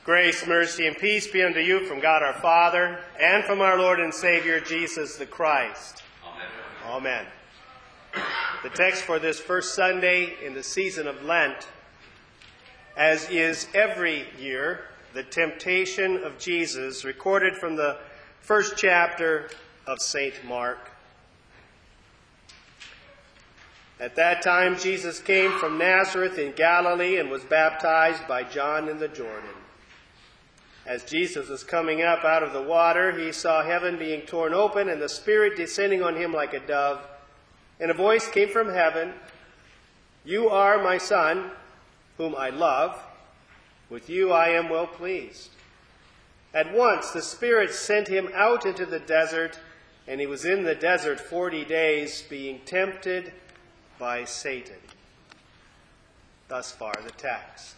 Grace, mercy, and peace be unto you from God our Father, and from our Lord and Savior, Jesus the Christ. Amen. Amen. The text for this first Sunday in the season of Lent, as is every year, the temptation of Jesus, recorded from the first chapter of St. Mark. At that time, Jesus came from Nazareth in Galilee and was baptized by John in the Jordan. As Jesus was coming up out of the water, he saw heaven being torn open and the Spirit descending on him like a dove. And a voice came from heaven, "You are my Son, whom I love. With you I am well pleased." At once the Spirit sent him out into the desert, and he was in the desert 40 days, being tempted by Satan. Thus far the text.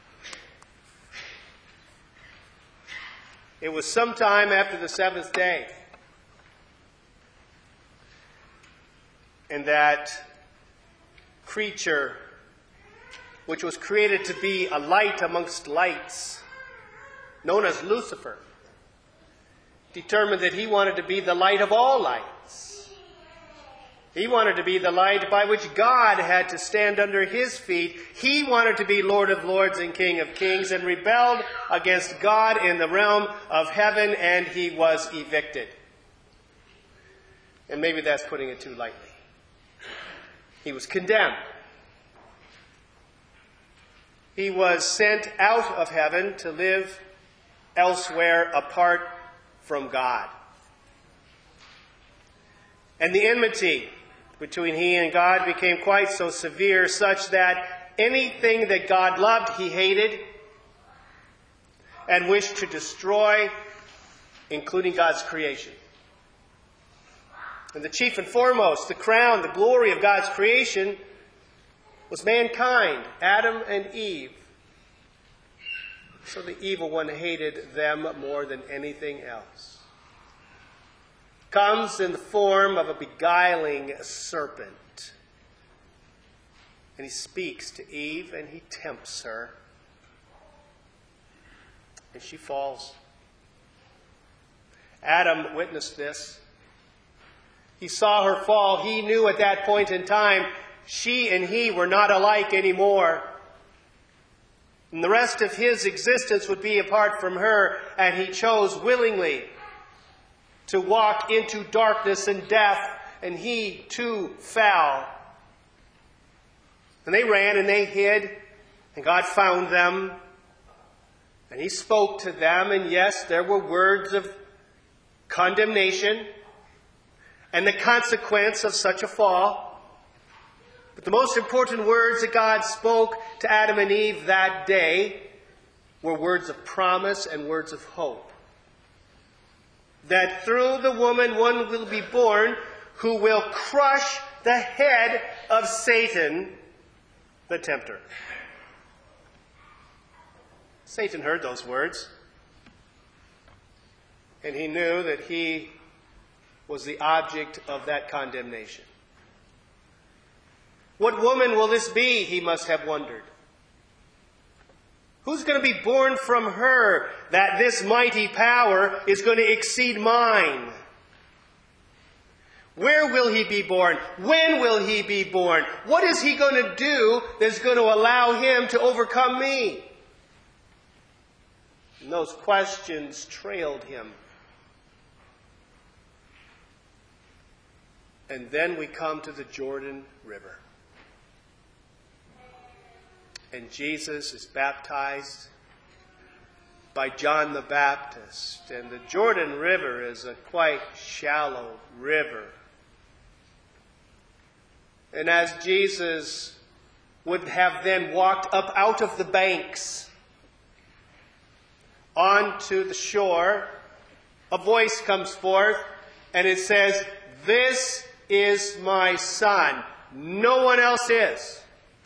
It was sometime after the seventh day, and that creature, which was created to be a light amongst lights, known as Lucifer, determined that he wanted to be the light of all lights. He wanted to be the light by which God had to stand under his feet. He wanted to be Lord of Lords and King of Kings, and rebelled against God in the realm of heaven, and he was evicted. And maybe that's putting it too lightly. He was condemned. He was sent out of heaven to live elsewhere apart from God. And the enmity between he and God became quite so severe, such that anything that God loved, he hated and wished to destroy, including God's creation. And the chief and foremost, the crown, the glory of God's creation was mankind, Adam and Eve. So the evil one hated them more than anything else. Comes in the form of a beguiling serpent. And he speaks to Eve and he tempts her. And she falls. Adam witnessed this. He saw her fall. He knew at that point in time she and he were not alike anymore. And the rest of his existence would be apart from her, and he chose willingly to walk into darkness and death, and he too fell. And they ran and they hid, and God found them, and he spoke to them, and yes, there were words of condemnation and the consequence of such a fall. But the most important words that God spoke to Adam and Eve that day were words of promise and words of hope. That through the woman one will be born who will crush the head of Satan, the tempter. Satan heard those words, and he knew that he was the object of that condemnation. What woman will this be, he must have wondered. Who's going to be born from her that this mighty power is going to exceed mine? Where will he be born? When will he be born? What is he going to do that's going to allow him to overcome me? And those questions trailed him. And then we come to the Jordan River. And Jesus is baptized by John the Baptist. And the Jordan River is a quite shallow river. And as Jesus would have then walked up out of the banks onto the shore, a voice comes forth and it says, "This is my Son. No one else is.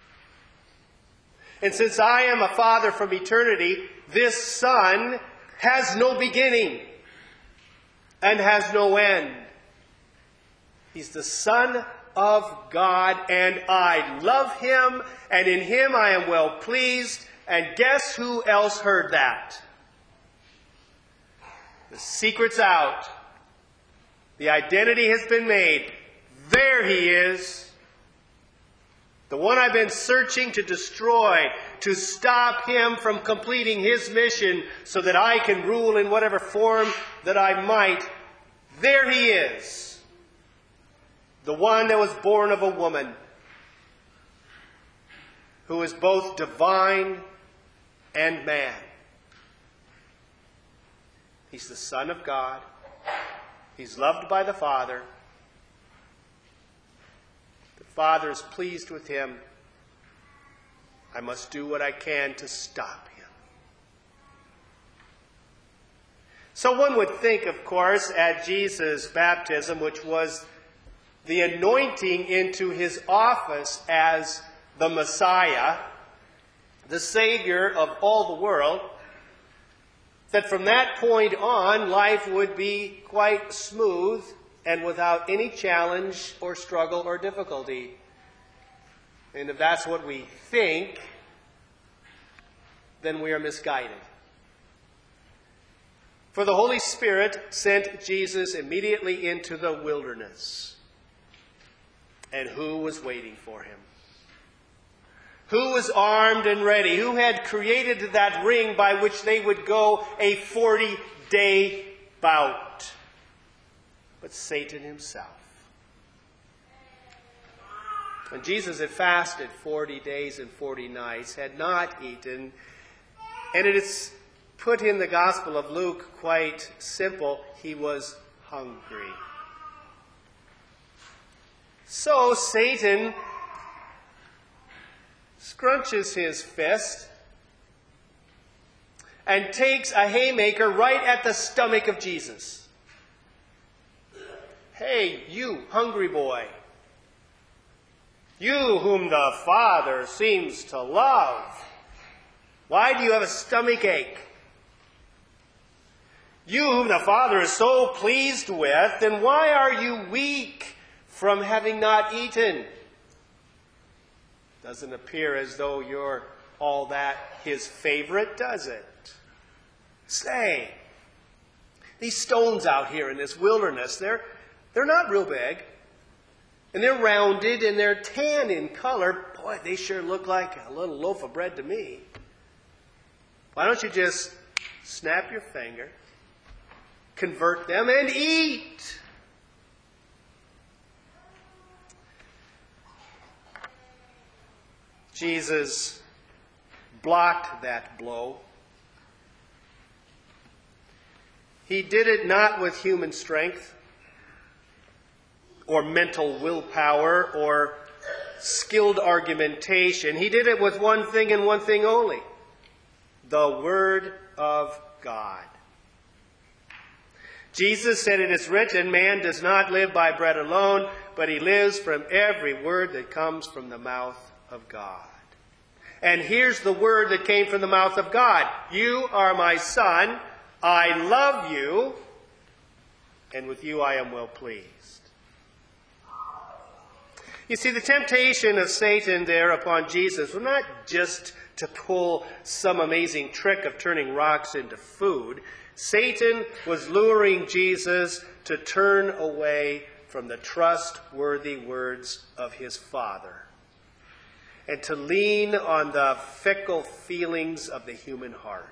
And since I am a Father from eternity, this Son has no beginning and has no end. He's the Son of God, and I love him, and in him I am well pleased." And guess who else heard that? The secret's out. The identity has been made. There he is. The one I've been searching to destroy, to stop him from completing his mission so that I can rule in whatever form that I might. There he is. The one that was born of a woman, who is both divine and man. He's the Son of God. He's loved by the Father. The Father is pleased with him. I must do what I can to stop him. So one would think, of course, at Jesus' baptism, which was the anointing into his office as the Messiah, the Savior of all the world, that from that point on, life would be quite smooth and without any challenge or struggle or difficulty. And if that's what we think, then we are misguided. For the Holy Spirit sent Jesus immediately into the wilderness. And who was waiting for him? Who was armed and ready? Who had created that ring by which they would go a 40-day bout? But Satan himself. When Jesus had fasted 40 days and 40 nights, had not eaten, and it is put in the Gospel of Luke quite simple, he was hungry. So Satan scrunches his fist and takes a haymaker right at the stomach of Jesus. Hey, you hungry boy. You whom the Father seems to love. Why do you have a stomach ache? You whom the Father is so pleased with, then why are you weak from having not eaten? Doesn't appear as though you're all that his favorite, does it? Say, these stones out here in this wilderness, they're not real big. And they're rounded and they're tan in color. Boy, they sure look like a little loaf of bread to me. Why don't you just snap your finger, convert them, and eat? Jesus blocked that blow. He did it not with human strength or mental willpower or skilled argumentation. He did it with one thing and one thing only: the Word of God. Jesus said, "It is written, man does not live by bread alone, but he lives from every word that comes from the mouth of God." And here's the word that came from the mouth of God. You are my Son. I love you. And with you I am well pleased. You see, the temptation of Satan there upon Jesus was not just to pull some amazing trick of turning rocks into food. Satan was luring Jesus to turn away from the trustworthy words of his Father and to lean on the fickle feelings of the human heart.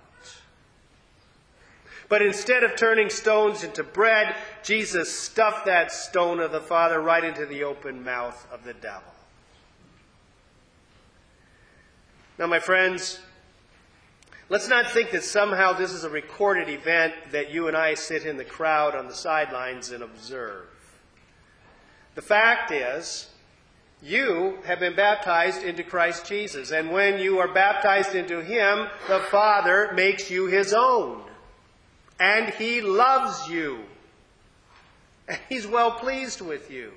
But instead of turning stones into bread, Jesus stuffed that stone of the Father right into the open mouth of the devil. Now, my friends, let's not think that somehow this is a recorded event that you and I sit in the crowd on the sidelines and observe. The fact is, you have been baptized into Christ Jesus. And when you are baptized into him, the Father makes you his own. And he loves you. And he's well pleased with you.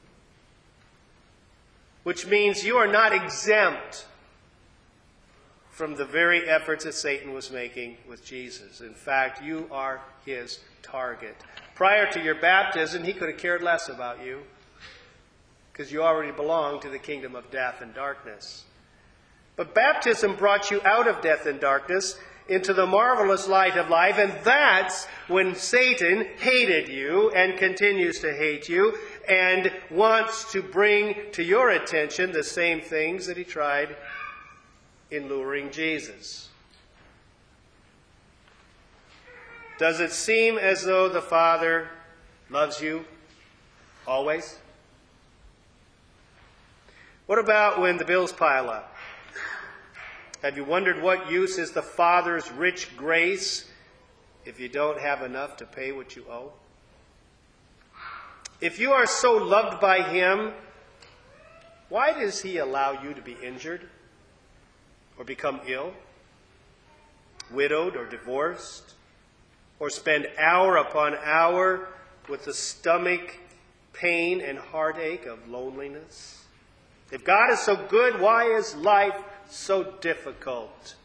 Which means you are not exempt from the very efforts that Satan was making with Jesus. In fact, you are his target. Prior to your baptism, he could have cared less about you, because you already belong to the kingdom of death and darkness. But baptism brought you out of death and darkness into the marvelous light of life. And that's when Satan hated you and continues to hate you and wants to bring to your attention the same things that he tried in luring Jesus. Does it seem as though the Father loves you always? What about when the bills pile up? Have you wondered what use is the Father's rich grace if you don't have enough to pay what you owe? If you are so loved by him, why does he allow you to be injured or become ill, widowed or divorced, or spend hour upon hour with the stomach pain and heartache of loneliness? If God is so good, why is life so difficult?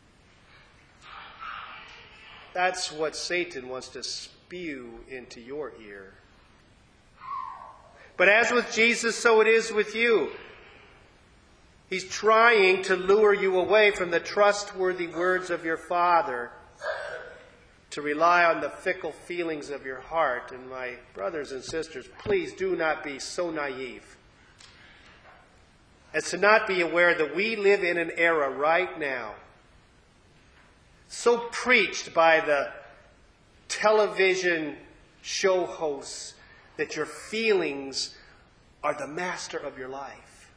That's what Satan wants to spew into your ear. But as with Jesus, so it is with you. He's trying to lure you away from the trustworthy words of your Father, to rely on the fickle feelings of your heart. And my brothers and sisters, please do not be so naive as to not be aware that we live in an era right now so preached by the television show hosts that your feelings are the master of your life.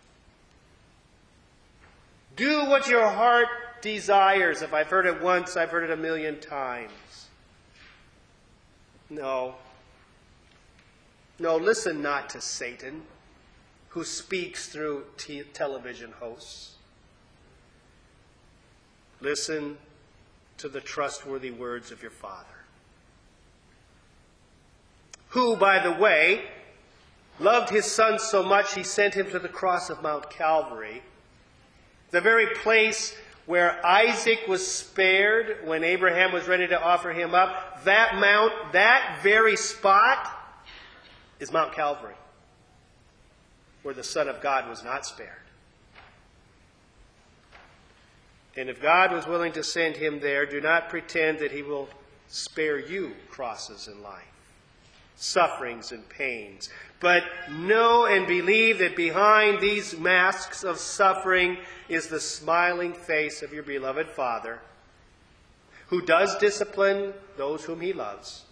Do what your heart desires. If I've heard it once, I've heard it 1,000,000 times. No, listen not to Satan, who speaks through television hosts. Listen to the trustworthy words of your Father, who, by the way, loved his Son so much he sent him to the cross of Mount Calvary, the very place where Isaac was spared when Abraham was ready to offer him up. That mount, that very spot, is Mount Calvary, where the Son of God was not spared. And if God was willing to send him there, do not pretend that he will spare you crosses in life, sufferings and pains. But know and believe that behind these masks of suffering is the smiling face of your beloved Father, who does discipline those whom he loves.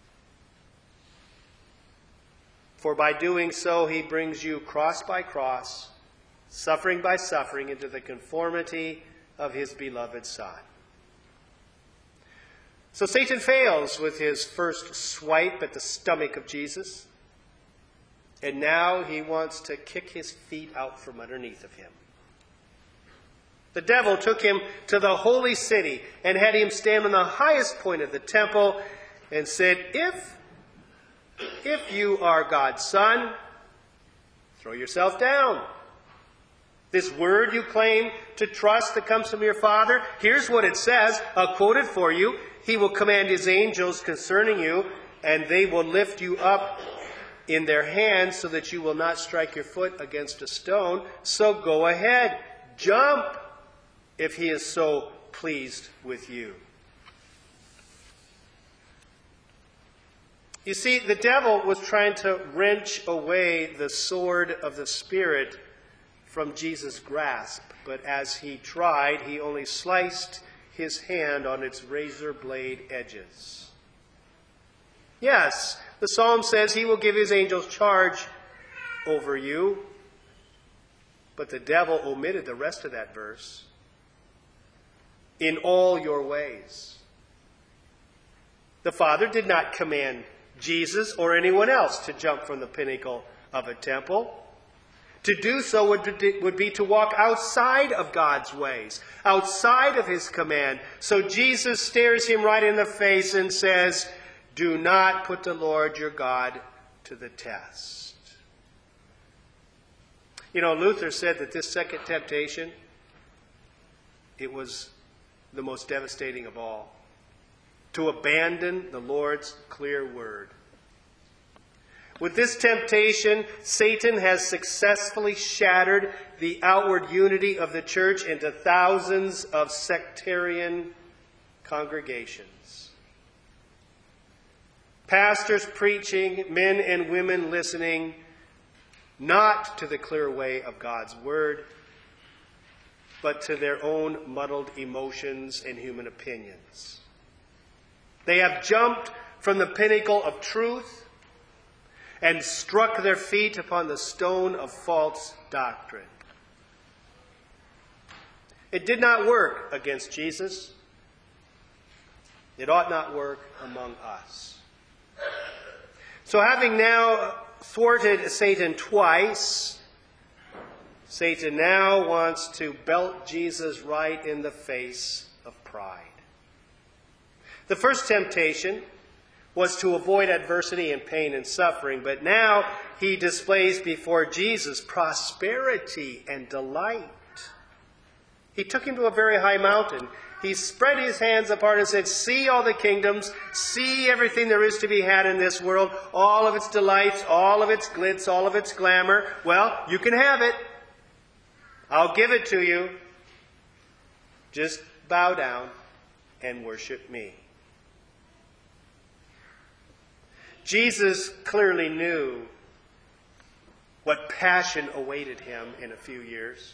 For by doing so, he brings you cross by cross, suffering by suffering, into the conformity of his beloved Son. So Satan fails with his first swipe at the stomach of Jesus. And now he wants to kick his feet out from underneath of him. The devil took him to the holy city and had him stand on the highest point of the temple and said, If you are God's Son, throw yourself down. This word you claim to trust that comes from your Father, here's what it says. I'll quote it for you. He will command his angels concerning you, and they will lift you up in their hands so that you will not strike your foot against a stone. So go ahead, jump, if he is so pleased with you. You see, the devil was trying to wrench away the sword of the Spirit from Jesus' grasp. But as he tried, he only sliced his hand on its razor blade edges. Yes, the psalm says he will give his angels charge over you. But the devil omitted the rest of that verse. In all your ways. The Father did not command Jesus or anyone else to jump from the pinnacle of a temple. To do so would be to walk outside of God's ways, outside of his command. So Jesus stares him right in the face and says, do not put the Lord your God to the test. You know, Luther said that this second temptation, it was the most devastating of all. To abandon the Lord's clear word. With this temptation, Satan has successfully shattered the outward unity of the church into thousands of sectarian congregations. Pastors preaching, men and women listening, not to the clear way of God's word, but to their own muddled emotions and human opinions. They have jumped from the pinnacle of truth and struck their feet upon the stone of false doctrine. It did not work against Jesus. It ought not work among us. So having now thwarted Satan twice, Satan now wants to belt Jesus right in the face of pride. The first temptation was to avoid adversity and pain and suffering, but now he displays before Jesus prosperity and delight. He took him to a very high mountain. He spread his hands apart and said, "See all the kingdoms, see everything there is to be had in this world, all of its delights, all of its glitz, all of its glamour. Well, you can have it. I'll give it to you. Just bow down and worship me." Jesus clearly knew what passion awaited him in a few years.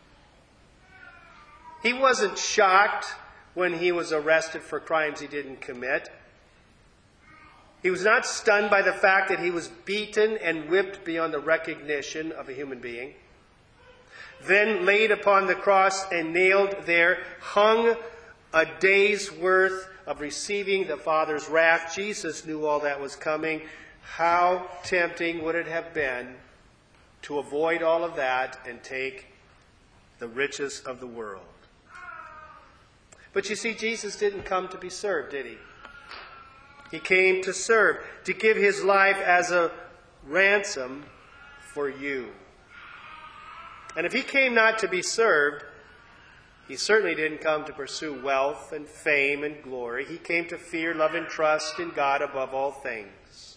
He wasn't shocked when he was arrested for crimes he didn't commit. He was not stunned by the fact that he was beaten and whipped beyond the recognition of a human being. Then laid upon the cross and nailed there, hung a day's worth of receiving the Father's wrath. Jesus knew all that was coming. How tempting would it have been to avoid all of that and take the riches of the world? But you see, Jesus didn't come to be served, did he? He came to serve, to give his life as a ransom for you. And if he came not to be served, he certainly didn't come to pursue wealth and fame and glory. He came to fear, love, and trust in God above all things.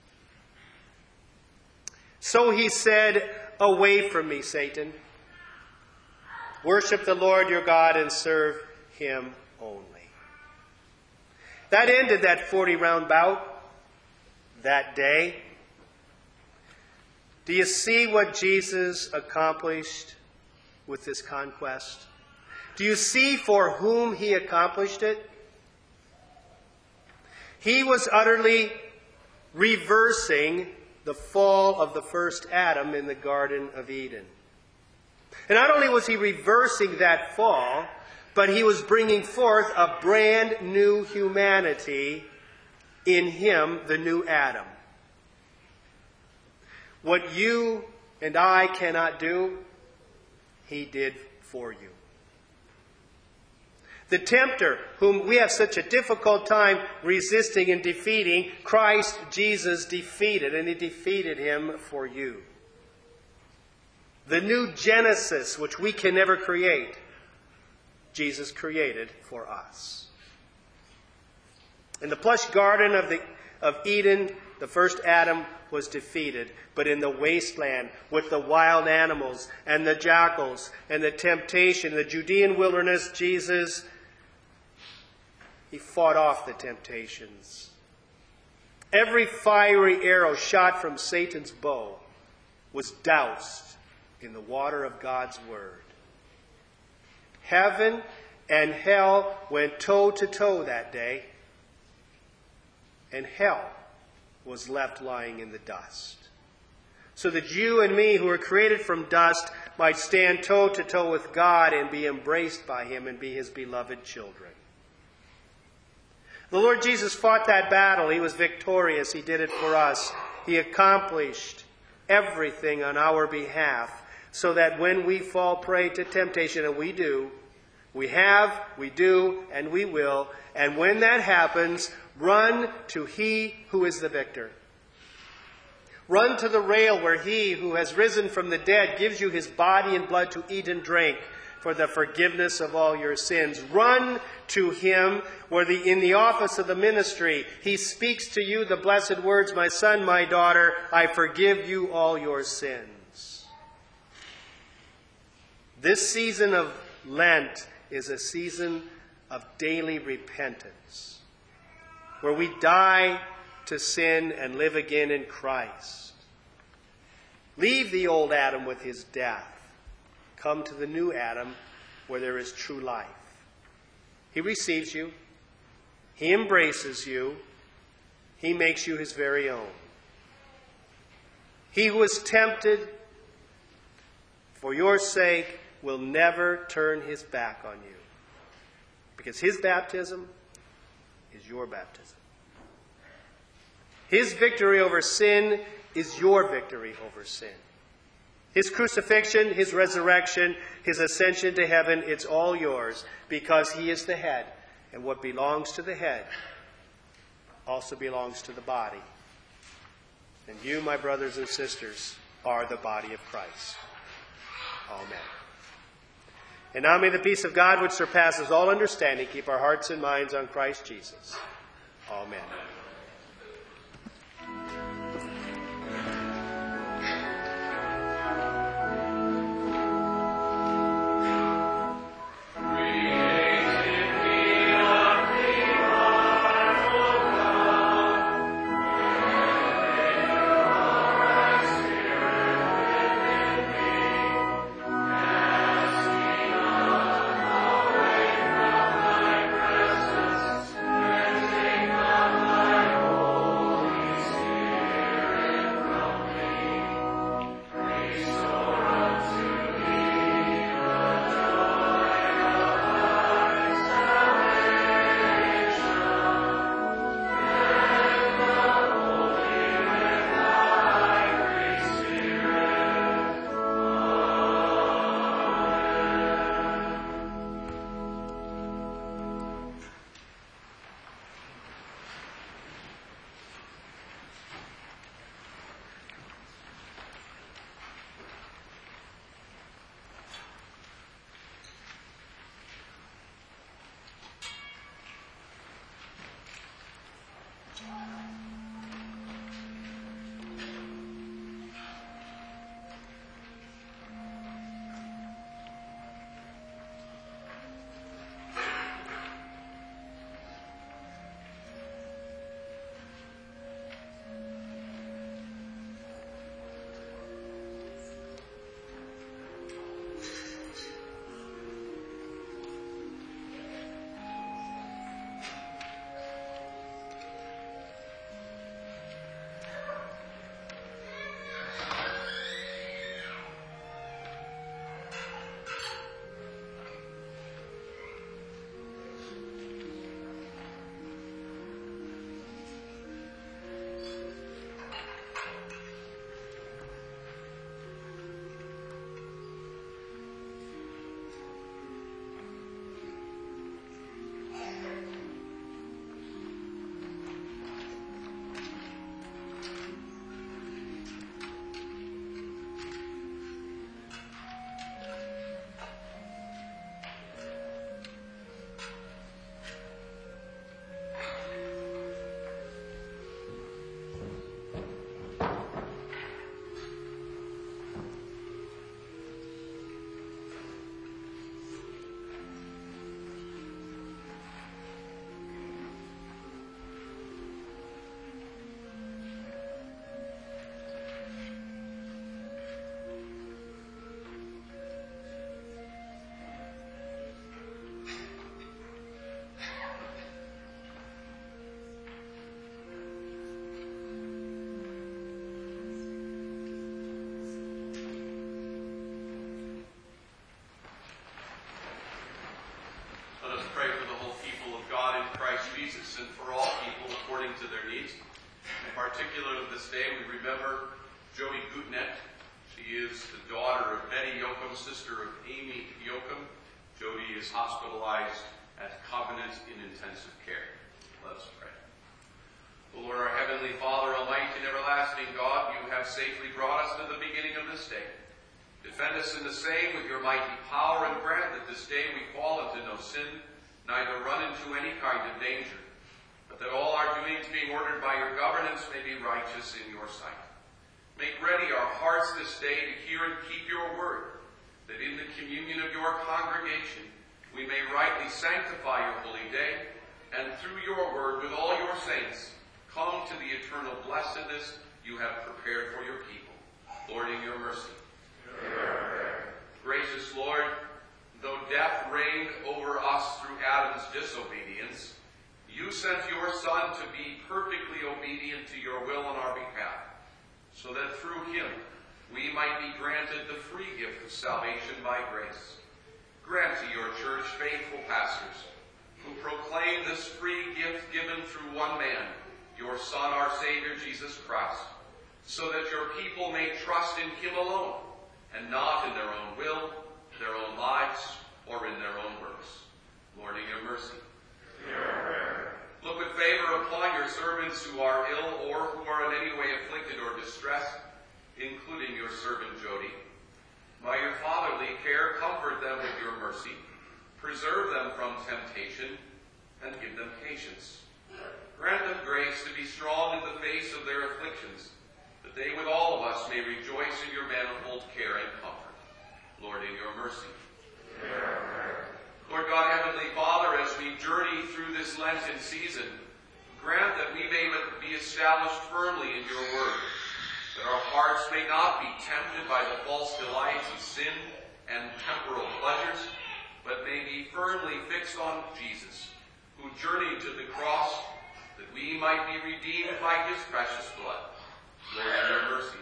So he said, "Away from me, Satan. Worship the Lord your God and serve him only." That ended that 40-round bout that day. Do you see what Jesus accomplished with this conquest? Do you see for whom he accomplished it? He was utterly reversing the fall of the first Adam in the Garden of Eden. And not only was he reversing that fall, but he was bringing forth a brand new humanity in him, the new Adam. What you and I cannot do, he did for you. The tempter, whom we have such a difficult time resisting and defeating, Christ Jesus defeated, and he defeated him for you. The new Genesis, which we can never create, Jesus created for us. In the plush garden of Eden, the first Adam was defeated. But in the wasteland, with the wild animals and the jackals and the temptation, the Judean wilderness, Jesus, he fought off the temptations. Every fiery arrow shot from Satan's bow was doused in the water of God's word. Heaven and hell went toe to toe that day, and hell was left lying in the dust. So that you and me, who were created from dust, might stand toe to toe with God and be embraced by him and be his beloved children. The Lord Jesus fought that battle. He was victorious. He did it for us. He accomplished everything on our behalf, so that when we fall prey to temptation, and we do, we have, we do, and we will, and when that happens, run to he who is the victor. Run to the rail where he who has risen from the dead gives you his body and blood to eat and drink for the forgiveness of all your sins. Run to him where in the office of the ministry, he speaks to you the blessed words, "My son, my daughter, I forgive you all your sins." This season of Lent is a season of daily repentance, where we die to sin and live again in Christ. Leave the old Adam with his death. Come to the new Adam where there is true life. He receives you. He embraces you. He makes you his very own. He who was tempted for your sake will never turn his back on you, because his baptism is your baptism. His victory over sin is your victory over sin. His crucifixion, his resurrection, his ascension to heaven, it's all yours, because he is the head. And what belongs to the head also belongs to the body. And you, my brothers and sisters, are the body of Christ. Amen. And now may the peace of God, which surpasses all understanding, keep our hearts and minds on Christ Jesus. Amen. Jesus and for all people according to their needs. In particular, this day we remember Jody Gutnet. She is the daughter of Betty Yoakum, sister of Amy Yoakum. Jody is hospitalized at Covenant in intensive care. Let us pray. O Lord, our Heavenly Father, Almighty and everlasting God, you have safely brought us to the beginning of this day. Defend us in the same with your mighty power, and grant that this day we fall into no sin, neither run into any kind of danger, but that all our doings, being ordered by your governance, may be righteous in your sight. Make ready our hearts this day to hear and keep your word, that in the communion of your congregation we may rightly sanctify your holy day, and through your word with all your saints, come to the eternal blessedness you have prepared for your people. Lord, in your mercy. Gracious Lord, though death reigned over us through Adam's disobedience, you sent your Son to be perfectly obedient to your will on our behalf, so that through him we might be granted the free gift of salvation by grace. Grant to your church faithful pastors who proclaim this free gift given through one man, your Son, our Savior, Jesus Christ, so that your people may trust in him alone, and not in their own will, their own lives, or in their own works. Lord, in your mercy. Look with favor upon your servants who are ill or who are in any way afflicted or distressed, including your servant Jody. By your fatherly care, comfort them with your mercy, preserve them from temptation, and give them patience. Grant them grace to be strong in the face of their afflictions, that they with all of us may rejoice in your manifold care and comfort. Lord, in your mercy. Lord God, Heavenly Father, as we journey through this Lenten season, grant that we may be established firmly in your word, that our hearts may not be tempted by the false delights of sin and temporal pleasures, but may be firmly fixed on Jesus, who journeyed to the cross that we might be redeemed by his precious blood. Lord, in your mercy.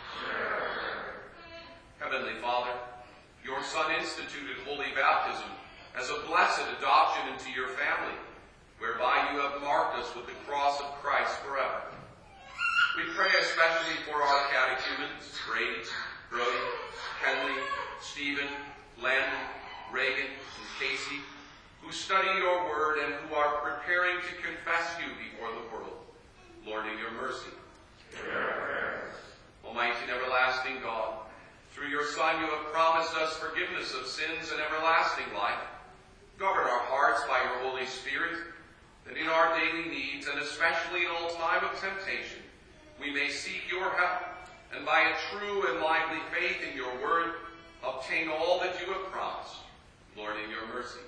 Heavenly Father, your Son instituted holy baptism as a blessed adoption into your family, whereby you have marked us with the cross of Christ forever. We pray especially for our catechumens, Brady, Brody, Henley, Stephen, Landon, Reagan, and Casey, who study your word and who are preparing to confess you before the world. Lord, in your mercy. Almighty and everlasting God, through your Son you have promised us forgiveness of sins and everlasting life. Govern our hearts by your Holy Spirit, that in our daily needs, and especially in all time of temptation, we may seek your help, and by a true and lively faith in your word, obtain all that you have promised. Lord, in your mercy.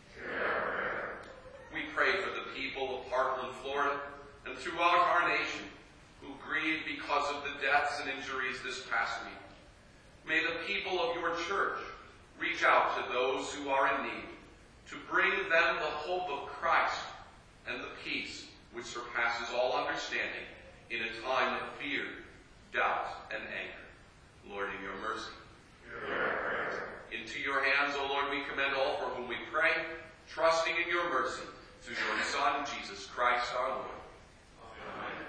We pray for the people of Parkland, Florida, and throughout our nation, who grieve because of the deaths and injuries this past week. May the people of your church reach out to those who are in need, to bring them the hope of Christ and the peace which surpasses all understanding in a time of fear, doubt, and anger. Lord, in your mercy. Into your hands, O Lord, we commend all for whom we pray, trusting in your mercy, through your Son, Jesus Christ our Lord. Amen.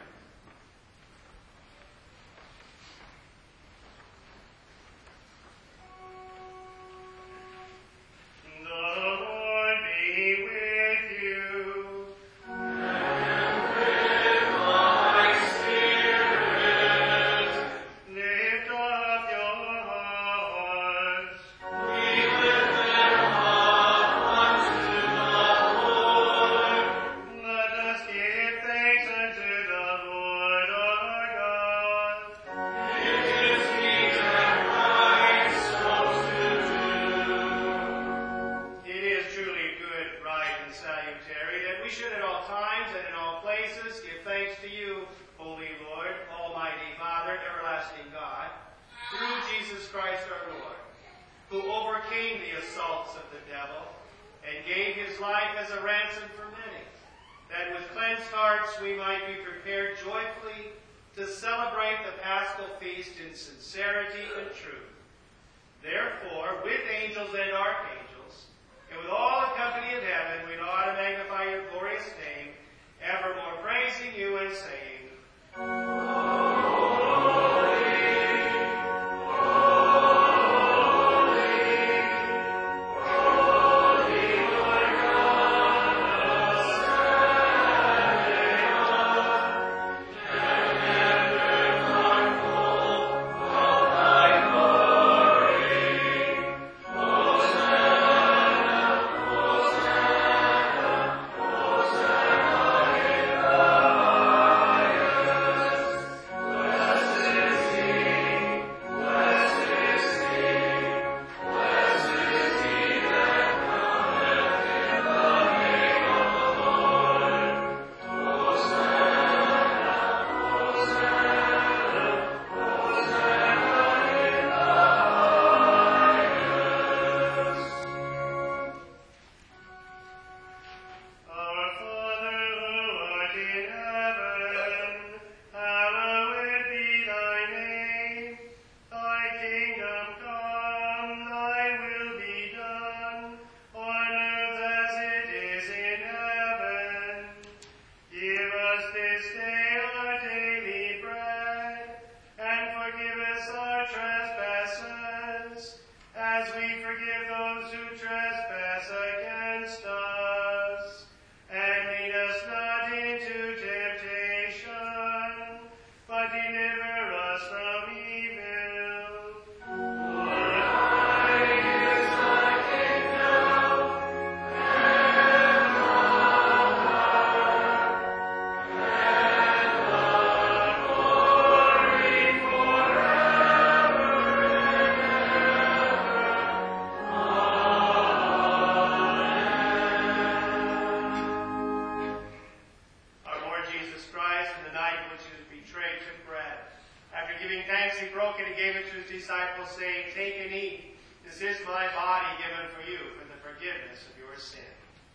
Hence he broke it and gave it to his disciples, saying, "Take and eat. This is my body given for you for the forgiveness of your sin."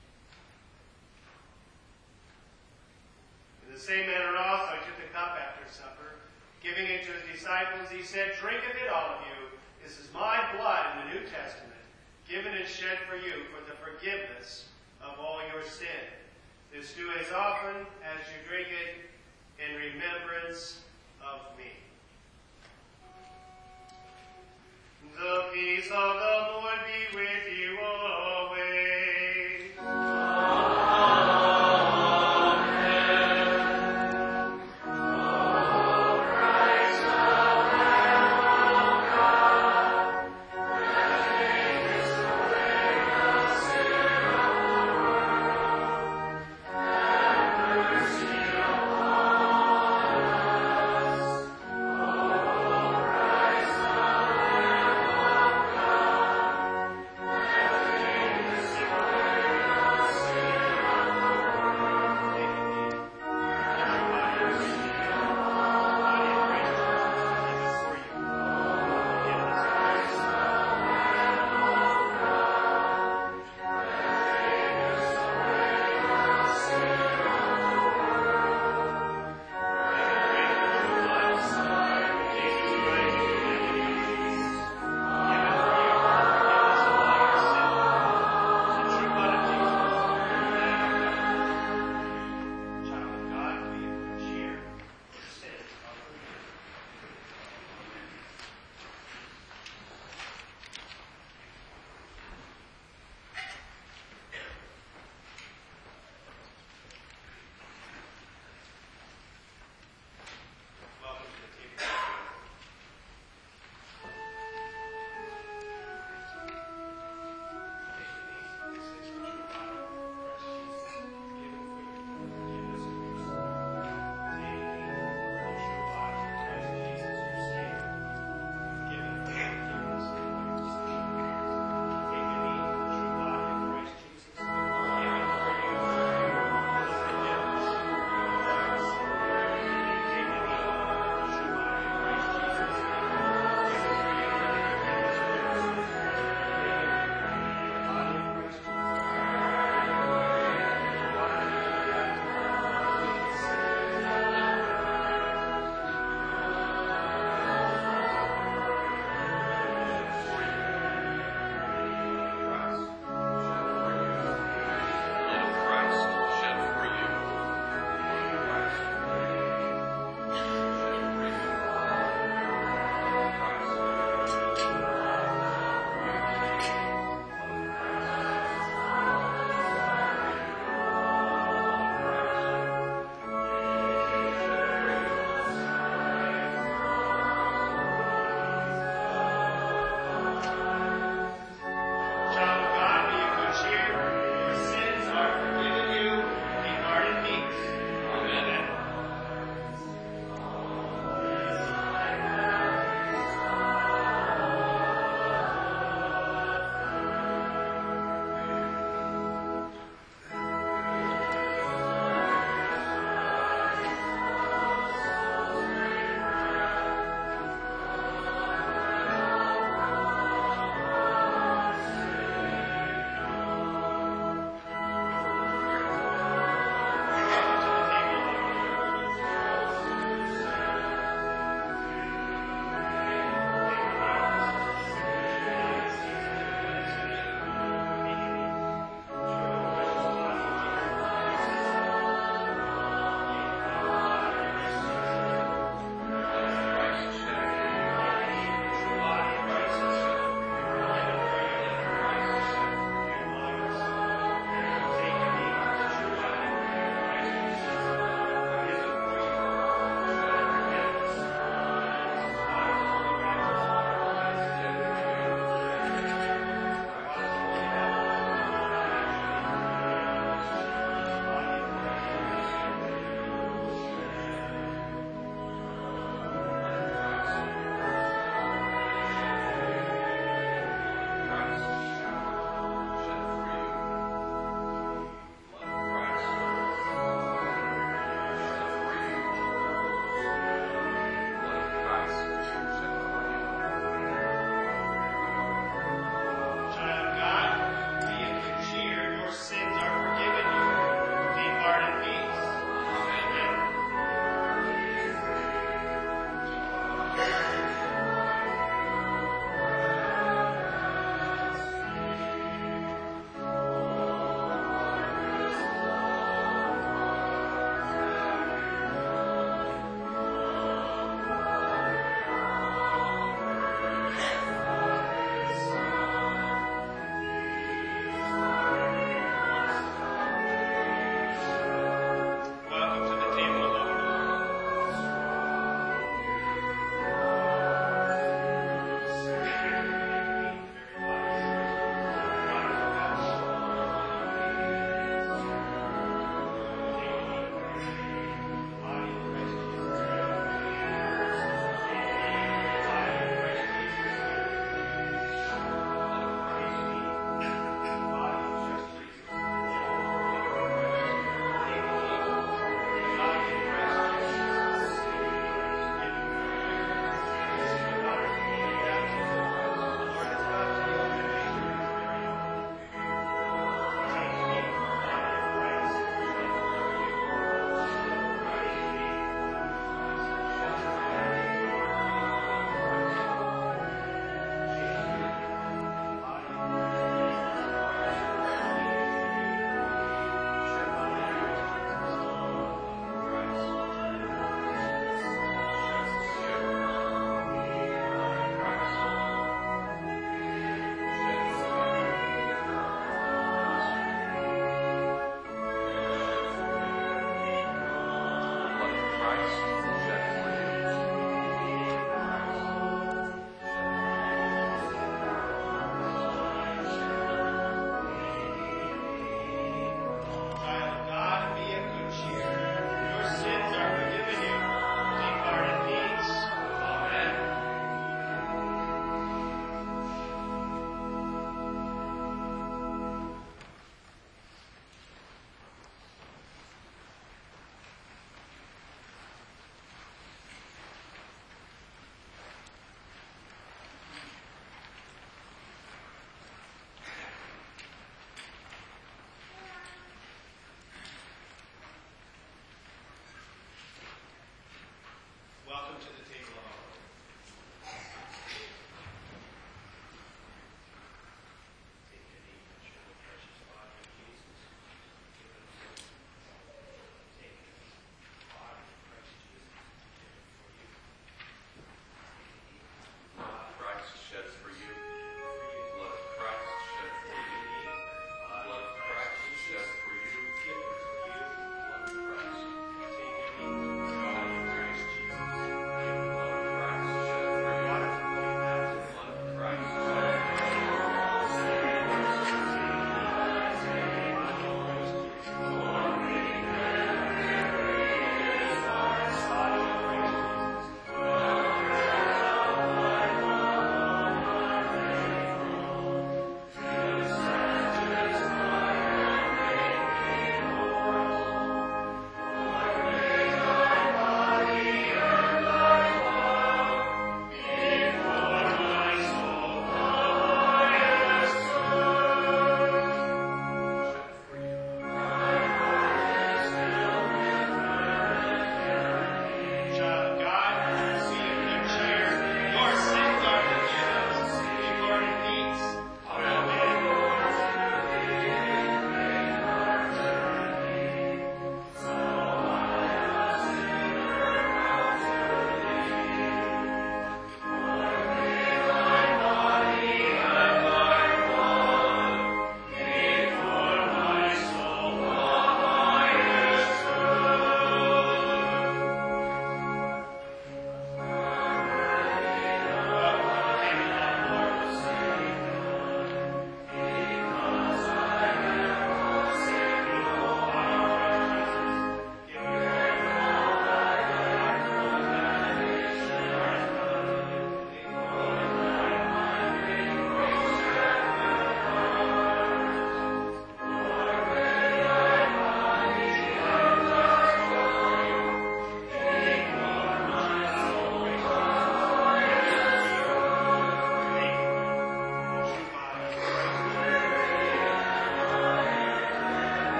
In the same manner also he took the cup after supper. Giving it to his disciples, he said, "Drink of it, all of you. This is my blood in the New Testament, given and shed for you for the forgiveness of all your sin. This do as often as you drink it in remembrance of me." The peace of the Lord be with you always. Amen. O Christ, the Lamb of God, that takest away the sin of the world, have mercy upon us. O Christ, the Lamb of God.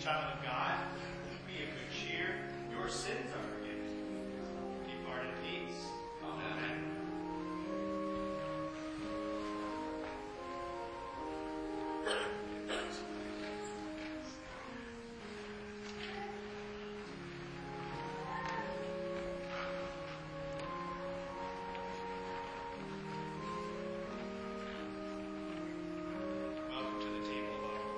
child of God, be of good cheer. Your sins are forgiven. Depart in peace. Amen. Welcome to the table of our Lord.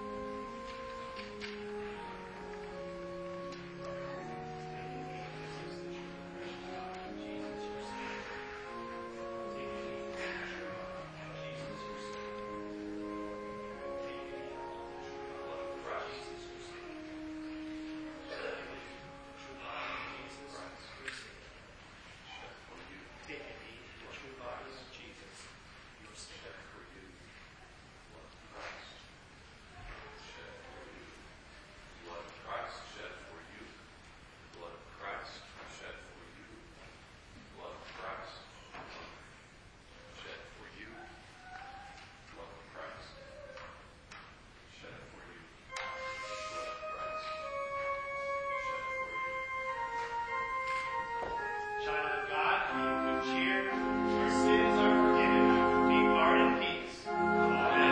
Child of God, be of good cheer. Your sins are forgiven. Depart in peace. Amen.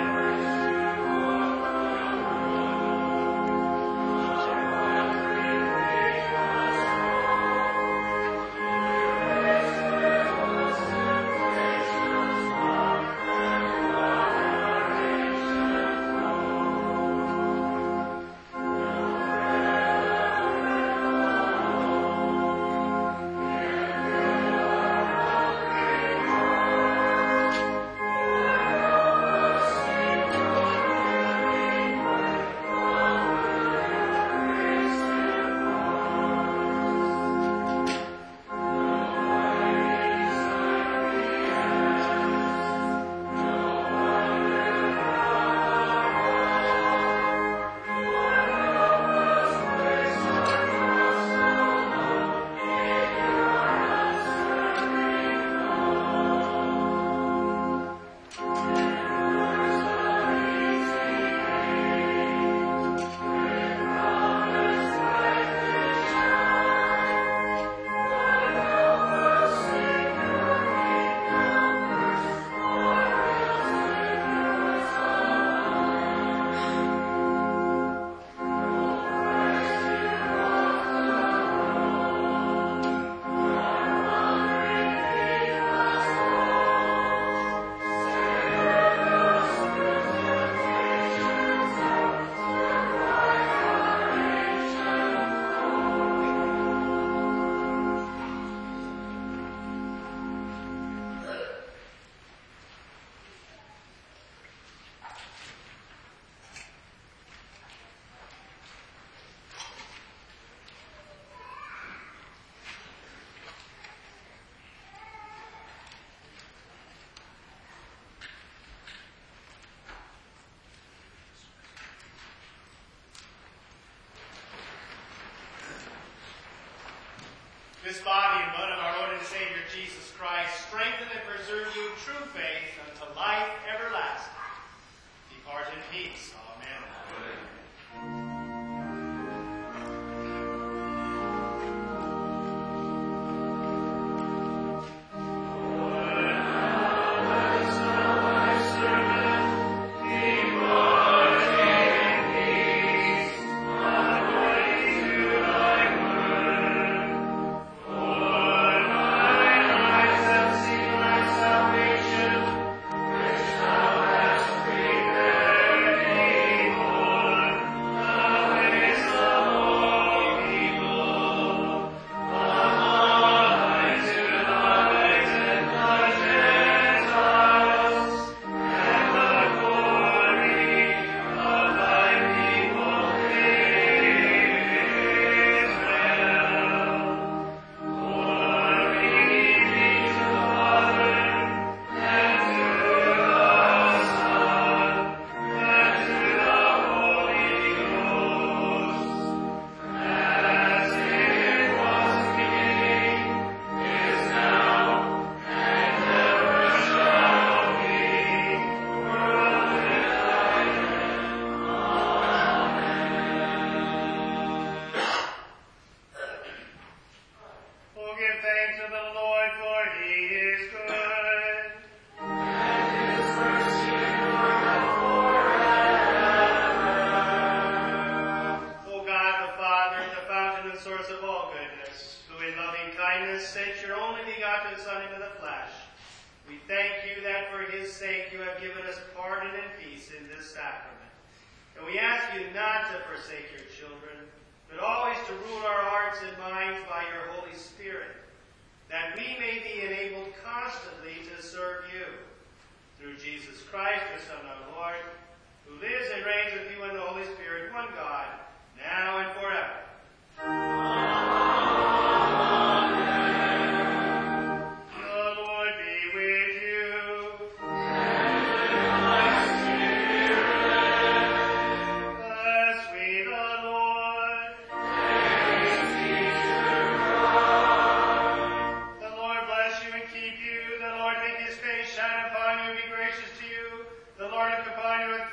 This body and blood of our Lord and Savior Jesus Christ strengthen and preserve you in true faith unto life everlasting. Depart in peace. Amen. Salvation, which thou hast prepared me for. sent your only begotten Son into the flesh. We thank you that for his sake you have given us pardon and peace in this sacrament. And we ask you not to forsake your children, but always to rule our hearts and minds by your Holy Spirit, that we may be enabled constantly to serve you. Through Jesus Christ, your Son, our Lord, who lives and reigns with you in the Holy Spirit, one God, now and forever. The Lord be with you. Bless we the Lord. The Lord bless you and keep you. The Lord make his face shine upon you and be gracious to you. The Lord look upon you with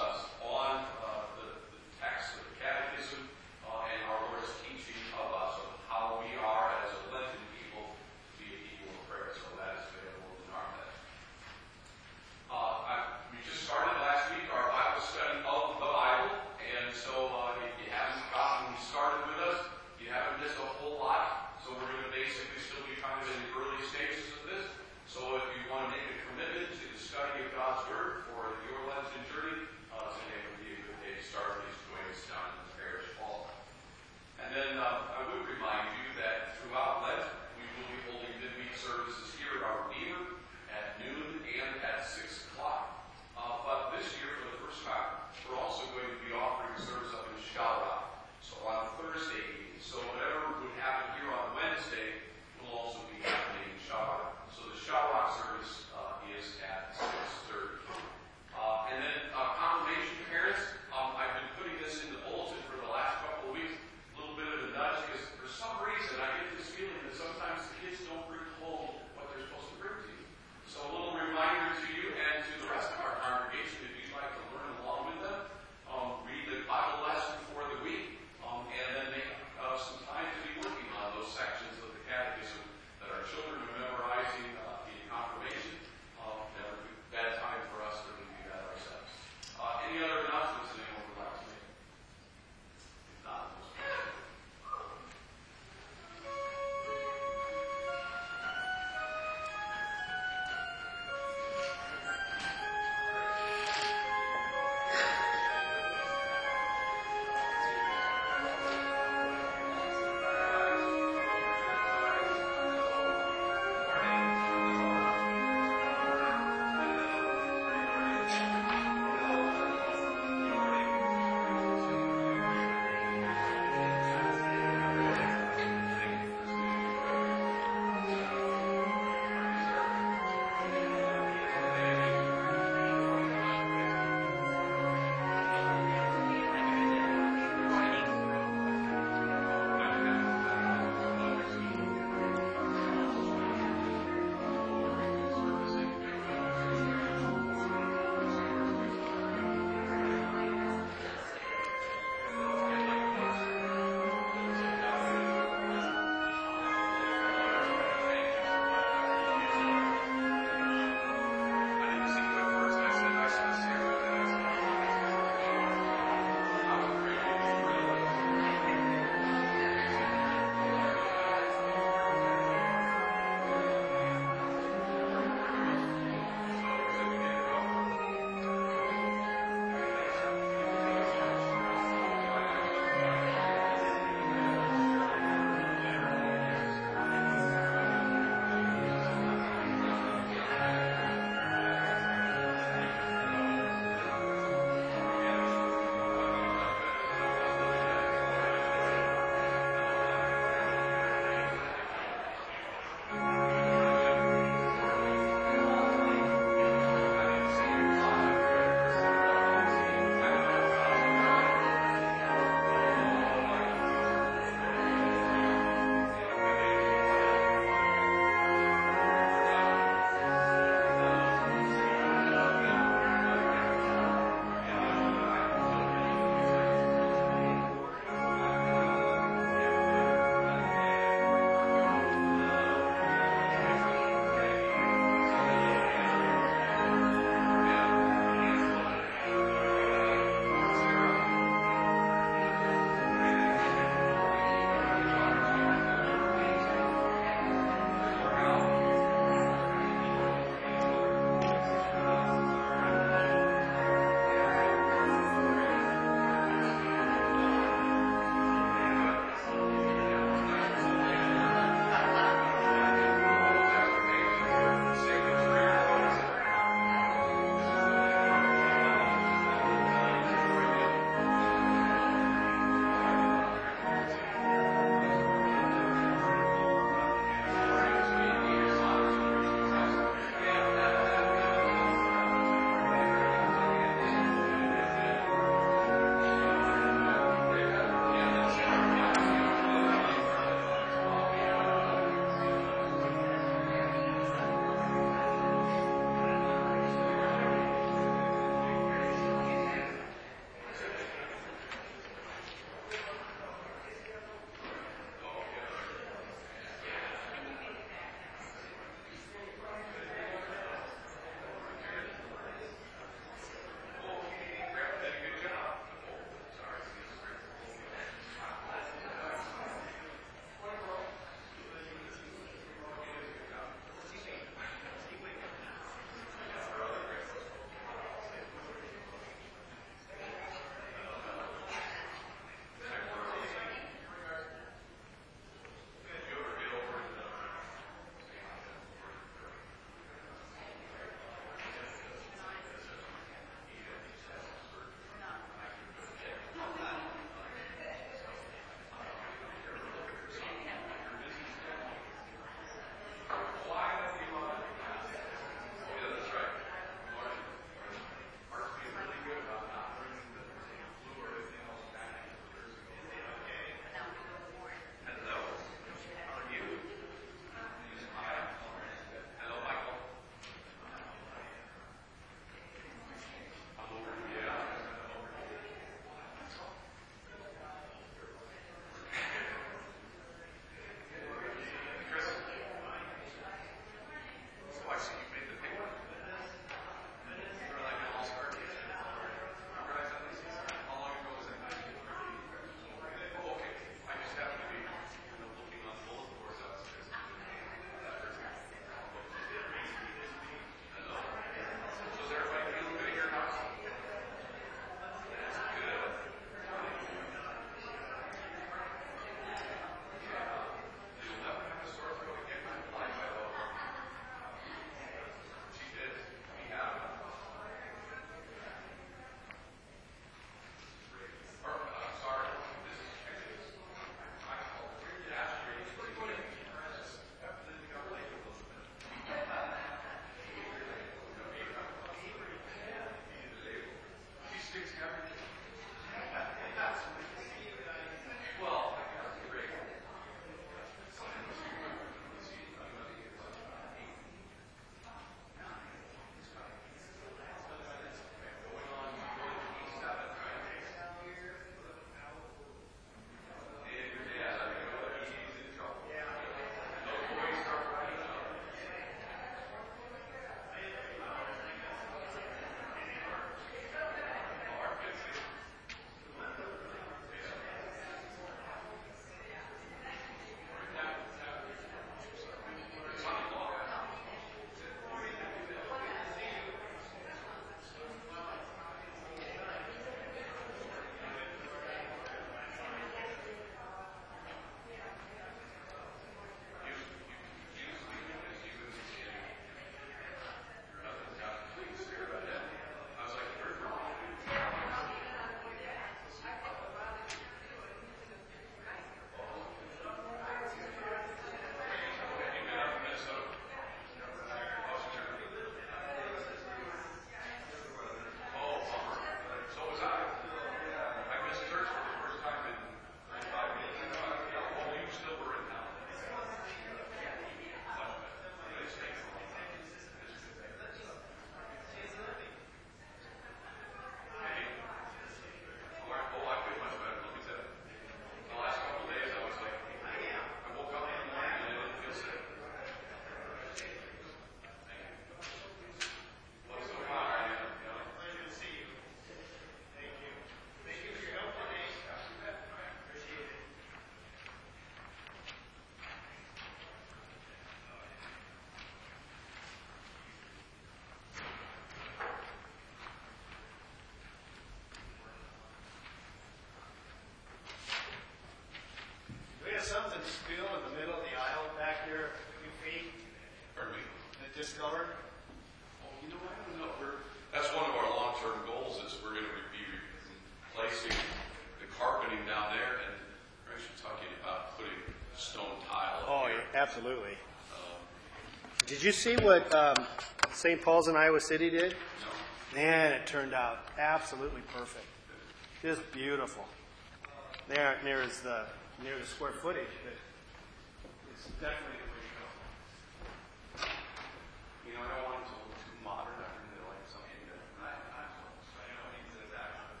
absolutely. Did you see what St. Paul's in Iowa City did? No. Man, it turned out absolutely perfect. Just beautiful. There, near the square footage, but it's definitely the way to go. You know, I don't want it to look too modern. I really like something that I know things that actually.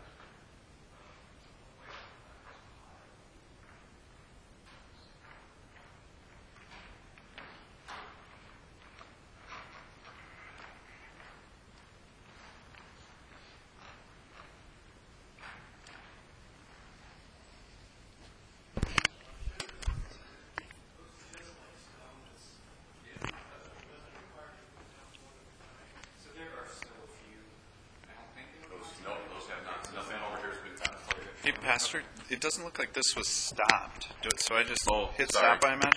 Hey, Pastor, it doesn't look like this was stopped. So I just hit sorry. stop, I imagine?